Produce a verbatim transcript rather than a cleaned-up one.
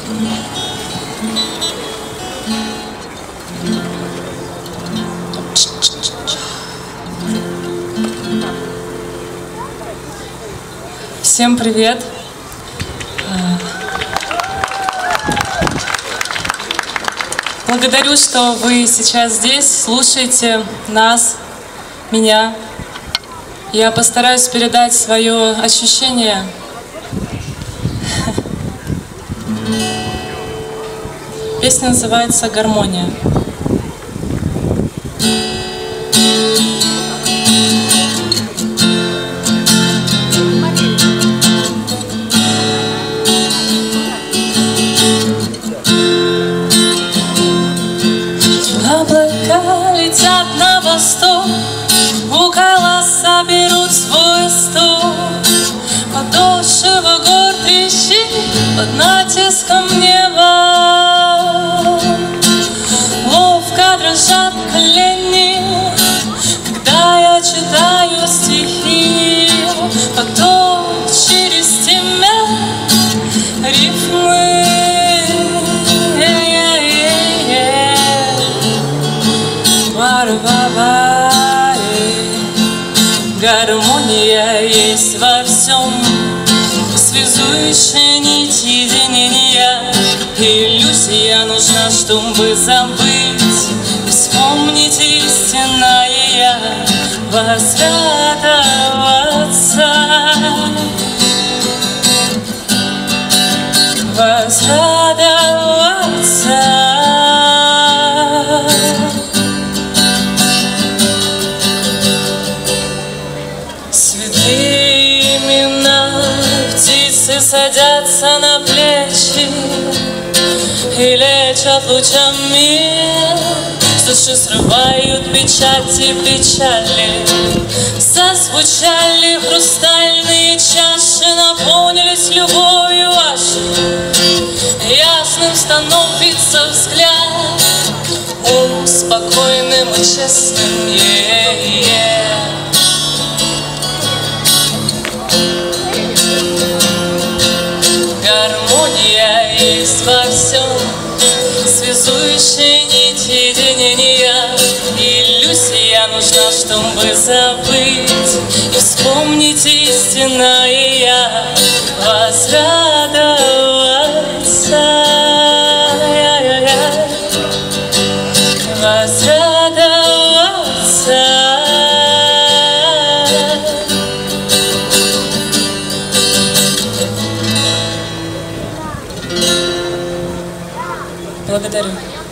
Всем привет! Благодарю, что вы сейчас здесь, слушаете нас, меня. Я постараюсь передать свое ощущение. Песня называется «Гармония». Облака летят на восток, у колоса берут свой стук. Подошва гор трещит под натиском неба. Ловко дрожат колени, когда я читаю стихи. Потом через тебя рифмы. Гармония есть во всем, связующая нить единения. Иллюзия нужна, чтобы забыть и вспомнить истинное я, возрадоваться, возрадоваться. Святые имена, птицы садятся на плечи и лечат лучами. Души срывают печати печали. Зазвучали хрустальные чаши, наполнились любовью вашей. Ясным становится взгляд, ум спокойным и честным. Yeah-yeah. Гармония есть во всем, связующая нить единения. Иллюзия нужна, чтобы забыть и вспомнить истинное я, возрадоваться, возрадоваться. Благодарю.